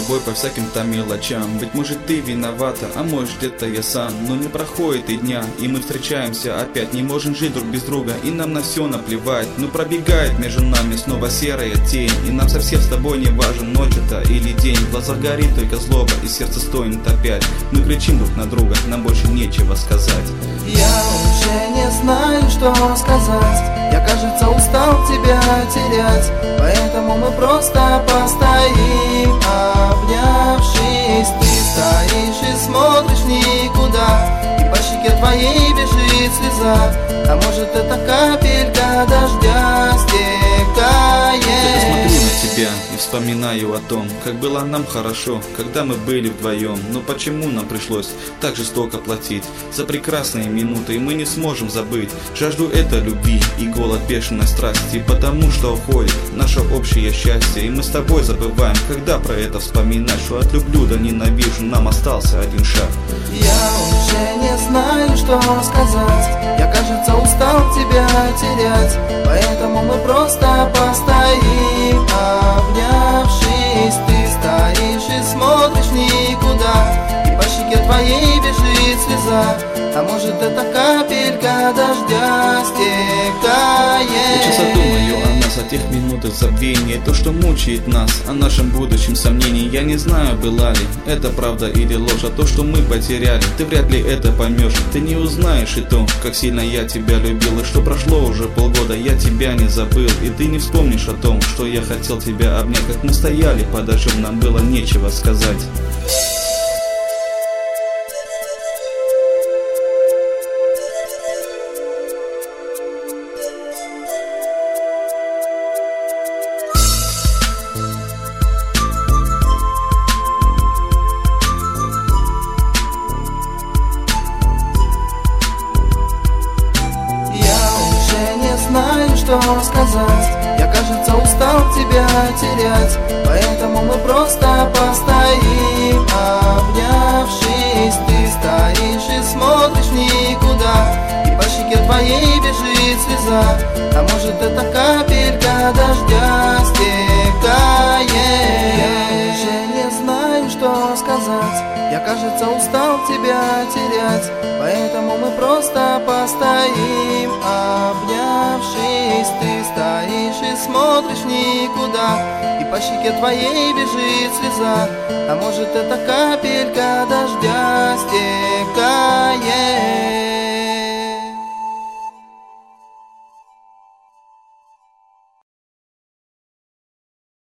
тобой по всяким-то мелочам. Быть может ты виновата, а может где-то я сам. Но не проходит и дня, и мы встречаемся опять. Не можем жить друг без друга, и нам на все наплевать. Но пробегает между нами снова серая тень, и нам совсем с тобой не важен ночь это или день. В глазах горит только злоба, и сердце стонет опять. Мы кричим друг на друга, нам больше нечего сказать. Я уже не знаю, что сказать. Я, кажется, устал тебя терять. Поэтому мы просто постоим, обнявшись. Ты стоишь и смотришь никуда, и по щеке твоей бежит слеза. А может, это капелька дождя стекает. Я смотрю на тебя и вспоминаю о том, как было нам хорошо, когда мы были вдвоем. Но почему нам пришлось так жестоко платить за прекрасные минуты, и мы не сможем забыть жажду этой любви и голод бешеной страсти, потому что уходит наше общее счастье, и мы с тобой забываем, когда про это вспоминать, что от люблю до ненавижу нам остался один шаг. Я уже не знаю, что сказать. Я, кажется, устал тебя терять. Поэтому мы просто постоим, обнявшись. Ты стоишь и смотришь никуда, и по щеке твоей бежит слеза. А может, это капелька дождя стекает. Я часто думаю о нас, о тех минутах забвения, то, что мучает нас, о нашем будущем сомнении. Я не знаю, была ли это правда или ложь, а то, что мы потеряли, ты вряд ли это поймешь. Ты не узнаешь и то, как сильно я тебя любил, и что прошло уже полгода, я тебя не забыл. И ты не вспомнишь о том, что я хотел тебя обнять, как мы стояли под дождем, нам было нечего сказать. Знаю, что сказать. Я, кажется, устал тебя терять. Поэтому мы просто постоим, обнявшись. Ты стоишь и смотришь никуда, и по щеке твоей бежит слеза. А может, это капелька дождя стекает. Я уже не знаю, что сказать. Я, кажется, устал тебя терять. Поэтому мы просто постоим, обнявшись. Ты стоишь и смотришь никуда, и по щеке твоей бежит слеза. А может, это капелька